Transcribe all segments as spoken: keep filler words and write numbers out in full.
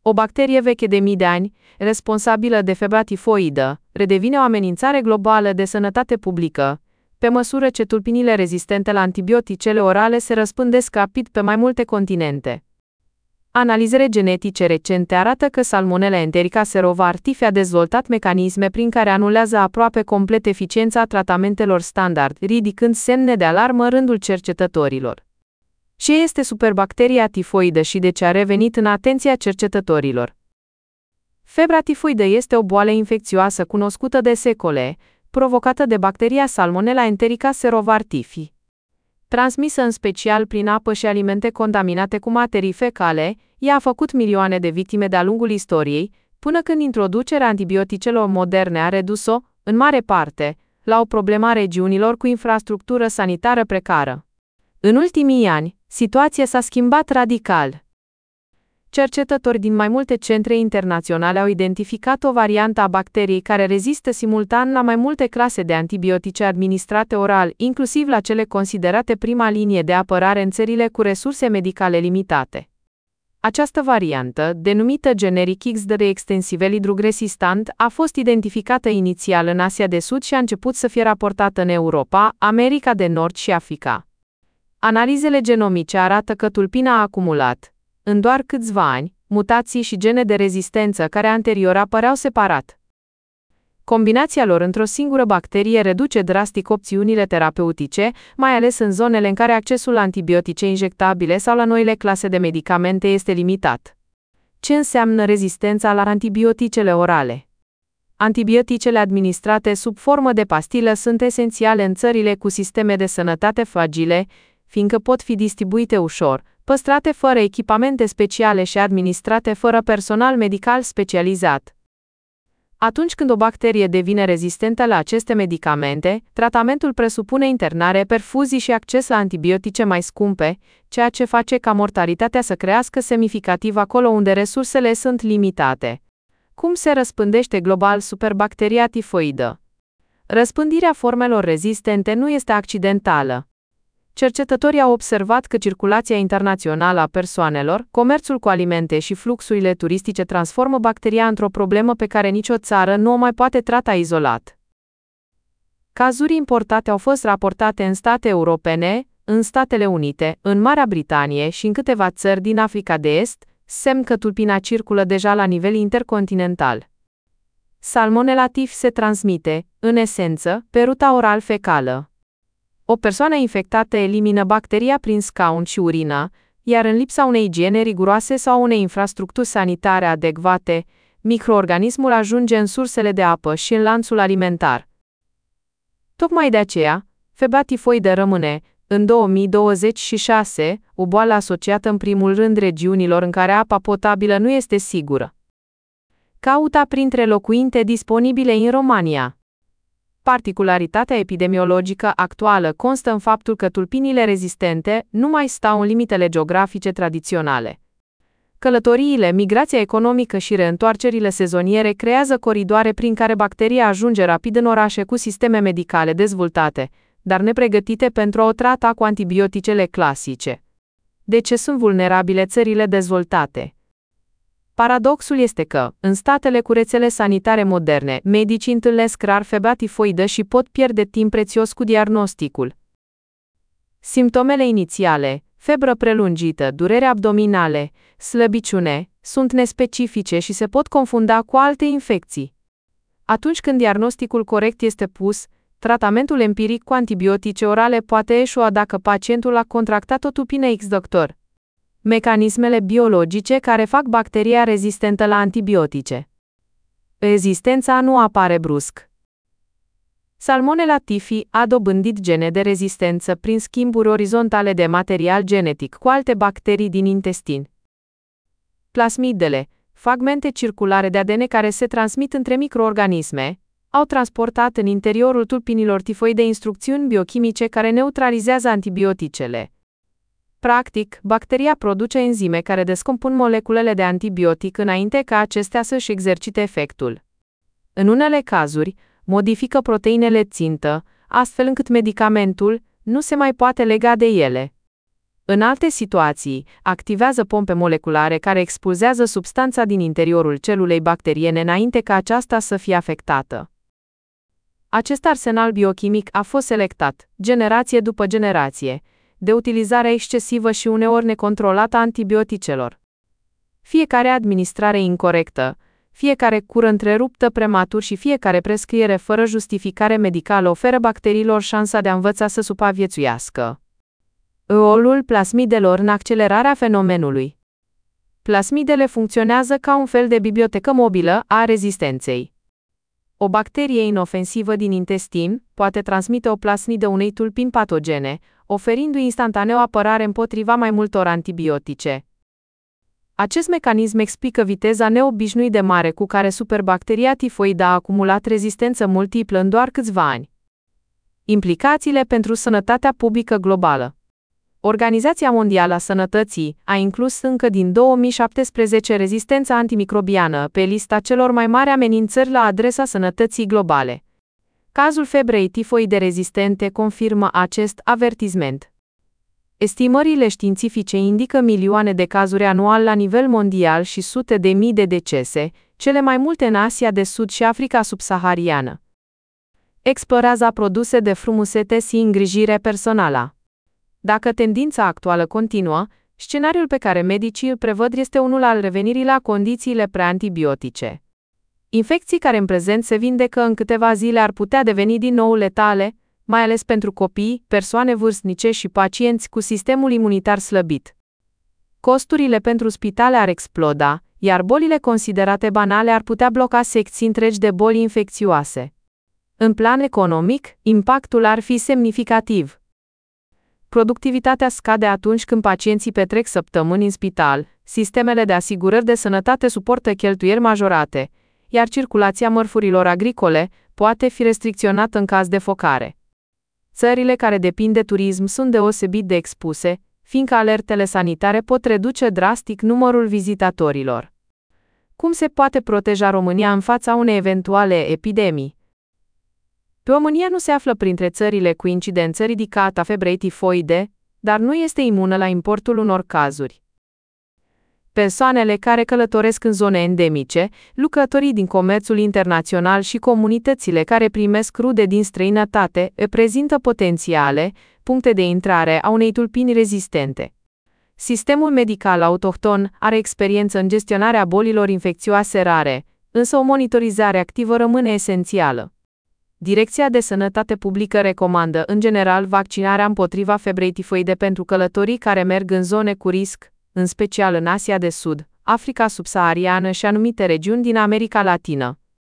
O bacterie veche de mii de ani, responsabilă de febra tifoidă, redevine o amenințare globală de sănătate publică, pe măsură ce tulpinile rezistente la antibioticele orale se răspândesc rapid pe mai multe continente. Analizele genetice recente arată că Salmonella enterica serovar tifi a dezvoltat mecanisme prin care anulează aproape complet eficiența tratamentelor standard, ridicând semne de alarmă în rândul cercetătorilor. Ce este superbacteria tifoidă și de ce a revenit în atenția cercetătorilor? Febra tifoidă este o boală infecțioasă cunoscută de secole, provocată de bacteria Salmonella enterica serovar tifi. Transmisă în special prin apă și alimente contaminate cu materii fecale, ea a făcut milioane de victime de-a lungul istoriei, până când introducerea antibioticelor moderne a redus-o, în mare parte, la o problemă a regiunilor cu infrastructură sanitară precară. În ultimii ani, situația s-a schimbat radical. Cercetători din mai multe centre internaționale au identificat o variantă a bacteriei care rezistă simultan la mai multe clase de antibiotice administrate oral, inclusiv la cele considerate prima linie de apărare în țările cu resurse medicale limitate. Această variantă, denumită generic X D R extensively drug resistant, a fost identificată inițial în Asia de Sud și a început să fie raportată în Europa, America de Nord și Africa. Analizele genomice arată că tulpina a acumulat, în doar câțiva ani, mutații și gene de rezistență care anterior apăreau separat. Combinația lor într-o singură bacterie reduce drastic opțiunile terapeutice, mai ales în zonele în care accesul la antibiotice injectabile sau la noile clase de medicamente este limitat. Ce înseamnă rezistența la antibioticele orale? Antibioticele administrate sub formă de pastilă sunt esențiale în țările cu sisteme de sănătate fragile, fiindcă pot fi distribuite ușor, păstrate fără echipamente speciale și administrate fără personal medical specializat. Atunci când o bacterie devine rezistentă la aceste medicamente, tratamentul presupune internare, perfuzii și acces la antibiotice mai scumpe, ceea ce face ca mortalitatea să crească semnificativ acolo unde resursele sunt limitate. Cum se răspândește global superbacteria tifoidă? Răspândirea formelor rezistente nu este accidentală. Cercetătorii au observat că circulația internațională a persoanelor, comerțul cu alimente și fluxurile turistice transformă bacteria într-o problemă pe care nicio țară nu o mai poate trata izolat. Cazuri importate au fost raportate în state europene, în Statele Unite, în Marea Britanie și în câteva țări din Africa de Est, semn că tulpina circulă deja la nivel intercontinental. Salmonella tifi se transmite, în esență, pe ruta oral-fecală. O persoană infectată elimină bacteria prin scaun și urină, iar în lipsa unei igiene riguroase sau unei infrastructuri sanitare adecvate, microorganismul ajunge în sursele de apă și în lanțul alimentar. Tocmai de aceea, febra tifoidă rămâne, în două mii douăzeci și șase, o boală asociată în primul rând regiunilor în care apa potabilă nu este sigură. Cauta printre locuinte disponibile în România. Particularitatea epidemiologică actuală constă în faptul că tulpinile rezistente nu mai stau în limitele geografice tradiționale. Călătoriile, migrația economică și reîntoarcerile sezoniere creează coridoare prin care bacteria ajunge rapid în orașe cu sisteme medicale dezvoltate, dar nepregătite pentru a o trata cu antibioticele clasice. De ce sunt vulnerabile țările dezvoltate? Paradoxul este că, în statele cu rețele sanitare moderne, medicii întâlnesc rar febra tifoidă și pot pierde timp prețios cu diagnosticul. Simptomele inițiale, febră prelungită, durere abdominale, slăbiciune, sunt nespecifice și se pot confunda cu alte infecții. Atunci când diagnosticul corect este pus, tratamentul empiric cu antibiotice orale poate eșua dacă pacientul a contractat o tulpină X-doctor. Mecanismele biologice care fac bacteria rezistentă la antibiotice. Rezistența nu apare brusc. Salmonella tifi a dobândit gene de rezistență prin schimburi orizontale de material genetic cu alte bacterii din intestin. Plasmidele, fragmente circulare de A D N care se transmit între microorganisme, au transportat în interiorul tulpinilor tifoide instrucțiuni biochimice care neutralizează antibioticele. Practic, bacteria produce enzime care descompun moleculele de antibiotic înainte ca acestea să-și exercite efectul. În unele cazuri, modifică proteinele țintă, astfel încât medicamentul nu se mai poate lega de ele. În alte situații, activează pompe moleculare care expulzează substanța din interiorul celulei bacteriene înainte ca aceasta să fie afectată. Acest arsenal biochimic a fost selectat, generație după generație, de utilizarea excesivă și uneori necontrolată a antibioticelor. Fiecare administrare incorectă, fiecare cură întreruptă prematur și fiecare prescriere fără justificare medicală oferă bacteriilor șansa de a învăța să supraviețuiască. Rolul plasmidelor în accelerarea fenomenului. Plasmidele funcționează ca un fel de bibliotecă mobilă a rezistenței. O bacterie inofensivă din intestin poate transmite o plasmidă unei tulpini patogene, oferindu-i instantaneu apărare împotriva mai multor antibiotice. Acest mecanism explică viteza neobișnuit de mare cu care superbacteria tifoidă a acumulat rezistență multiplă în doar câțiva ani. Implicațiile pentru sănătatea publică globală. Organizația Mondială a Sănătății a inclus încă din două mii șaptesprezece rezistența antimicrobiană pe lista celor mai mari amenințări la adresa sănătății globale. Cazul febrei tifoide rezistente confirmă acest avertisment. Estimările științifice indică milioane de cazuri anual la nivel mondial și sute de mii de decese, cele mai multe în Asia de Sud și Africa subsahariană. Explorează produse de frumusețe și îngrijire personală. Dacă tendința actuală continuă, scenariul pe care medicii îl prevăd este unul al revenirii la condițiile preantibiotice. Infecții care în prezent se vindecă în câteva zile ar putea deveni din nou letale, mai ales pentru copii, persoane vârstnice și pacienți cu sistemul imunitar slăbit. Costurile pentru spitale ar exploda, iar bolile considerate banale ar putea bloca secții întregi de boli infecțioase. În plan economic, impactul ar fi semnificativ. Productivitatea scade atunci când pacienții petrec săptămâni în spital, sistemele de asigurări de sănătate suportă cheltuieli majorate, iar circulația mărfurilor agricole poate fi restricționată în caz de focare. Țările care depind de turism sunt deosebit de expuse, fiindcă alertele sanitare pot reduce drastic numărul vizitatorilor. Cum se poate proteja România în fața unei eventuale epidemii? România nu se află printre țările cu incidență ridicată a febrei tifoide, dar nu este imună la importul unor cazuri. Persoanele care călătoresc în zone endemice, lucrătorii din comerțul internațional și comunitățile care primesc rude din străinătate reprezintă potențiale puncte de intrare a unei tulpini rezistente. Sistemul medical autohton are experiență în gestionarea bolilor infecțioase rare, însă o monitorizare activă rămâne esențială. Direcția de Sănătate Publică recomandă în general vaccinarea împotriva febrei tifoide pentru călătorii care merg în zone cu risc, în special în Asia de Sud, Africa subsahariană și anumite regiuni din America Latină.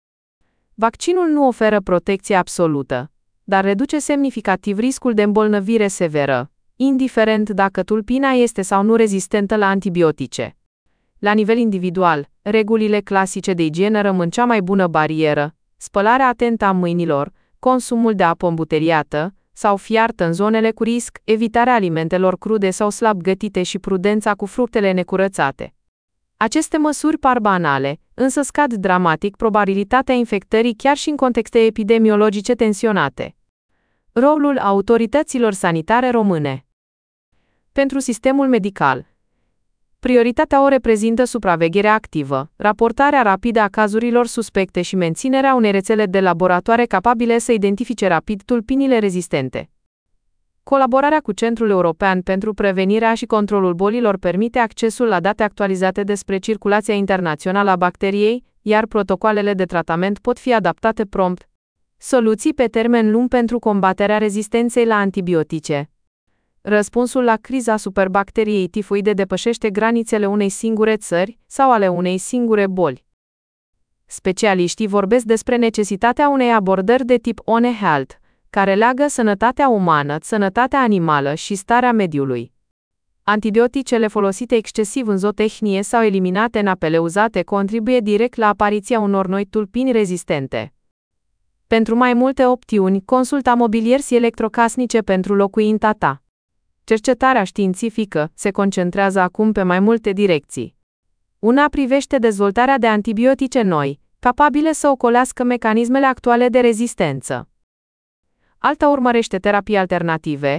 Vaccinul nu oferă protecție absolută, dar reduce semnificativ riscul de îmbolnăvire severă, indiferent dacă tulpina este sau nu rezistentă la antibiotice. La nivel individual, regulile clasice de igienă rămân cea mai bună barieră: spălarea atentă a mâinilor, consumul de apă îmbuteriată sau fiartă în zonele cu risc, evitarea alimentelor crude sau slab gătite și prudența cu fructele necurățate. Aceste măsuri par banale, însă scad dramatic probabilitatea infectării chiar și în contexte epidemiologice tensionate. Rolul autorităților sanitare române. Pentru sistemul medical, prioritatea o reprezintă supravegherea activă, raportarea rapidă a cazurilor suspecte și menținerea unei rețele de laboratoare capabile să identifice rapid tulpinile rezistente. Colaborarea cu Centrul European pentru Prevenirea și Controlul Bolilor permite accesul la date actualizate despre circulația internațională a bacteriei, iar protocoalele de tratament pot fi adaptate prompt. Soluții pe termen lung pentru combaterea rezistenței la antibiotice. Răspunsul la criza superbacteriei tifoide depășește granițele unei singure țări sau ale unei singure boli. Specialiștii vorbesc despre necesitatea unei abordări de tip One Health, care leagă sănătatea umană, sănătatea animală și starea mediului. Antibioticele folosite excesiv în zootehnie sau eliminate în apele uzate contribuie direct la apariția unor noi tulpini rezistente. Pentru mai multe opțiuni, consulta mobilier și electrocasnice pentru locuința ta. Cercetarea științifică se concentrează acum pe mai multe direcții. Una privește dezvoltarea de antibiotice noi, capabile să ocolească mecanismele actuale de rezistență. Alta urmărește terapii alternative,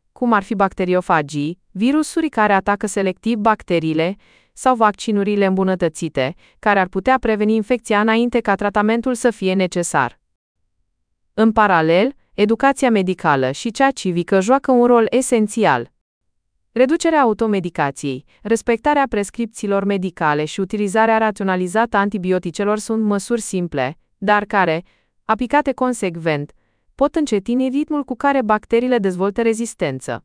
cum ar fi bacteriofagii, virusuri care atacă selectiv bacteriile, sau vaccinurile îmbunătățite, care ar putea preveni infecția înainte ca tratamentul să fie necesar. În paralel, educația medicală și cea civică joacă un rol esențial. Reducerea automedicației, respectarea prescripțiilor medicale și utilizarea raționalizată a antibioticelor sunt măsuri simple, dar care, aplicate consecvent, pot încetini ritmul cu care bacteriile dezvoltă rezistență.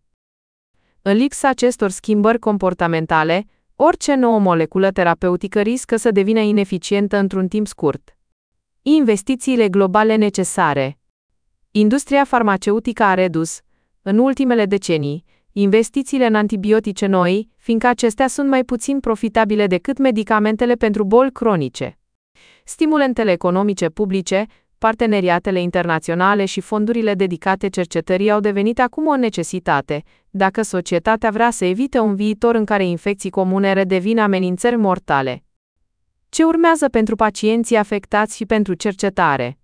În lipsa acestor schimbări comportamentale, orice nouă moleculă terapeutică riscă să devină ineficientă într-un timp scurt. Investițiile globale necesare. Industria farmaceutică a redus, în ultimele decenii, investițiile în antibiotice noi, fiindcă acestea sunt mai puțin profitabile decât medicamentele pentru boli cronice. Stimulentele economice publice, parteneriatele internaționale și fondurile dedicate cercetării au devenit acum o necesitate, dacă societatea vrea să evite un viitor în care infecții comune redevin amenințări mortale. Ce urmează pentru pacienții afectați și pentru cercetare?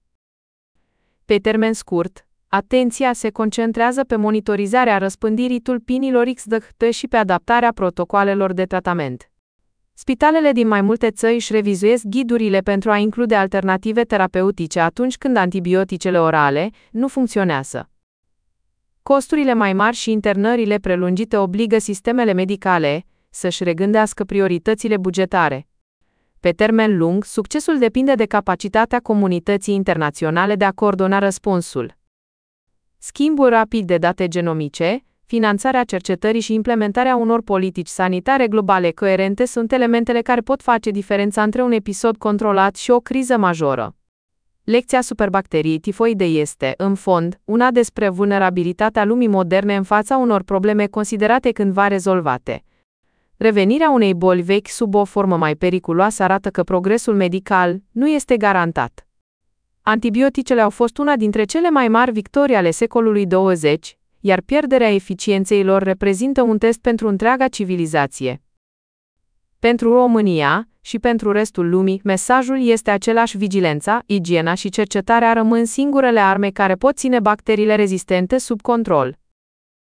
Pe termen scurt, atenția se concentrează pe monitorizarea răspândirii tulpinilor X D H T și pe adaptarea protocoalelor de tratament. Spitalele din mai multe țări își revizuiesc ghidurile pentru a include alternative terapeutice atunci când antibioticele orale nu funcționează. Costurile mai mari și internările prelungite obligă sistemele medicale să-și regândească prioritățile bugetare. Pe termen lung, succesul depinde de capacitatea comunității internaționale de a coordona răspunsul. Schimbul rapid de date genomice, finanțarea cercetării și implementarea unor politici sanitare globale coerente sunt elementele care pot face diferența între un episod controlat și o criză majoră. Lecția superbacteriei tifoide este, în fond, una despre vulnerabilitatea lumii moderne în fața unor probleme considerate cândva rezolvate. Revenirea unei boli vechi sub o formă mai periculoasă arată că progresul medical nu este garantat. Antibioticele au fost una dintre cele mai mari victorii ale secolului douăzeci, iar pierderea eficienței lor reprezintă un test pentru întreaga civilizație. Pentru România și pentru restul lumii, mesajul este același: vigilența, igiena și cercetarea rămân singurele arme care pot ține bacteriile rezistente sub control.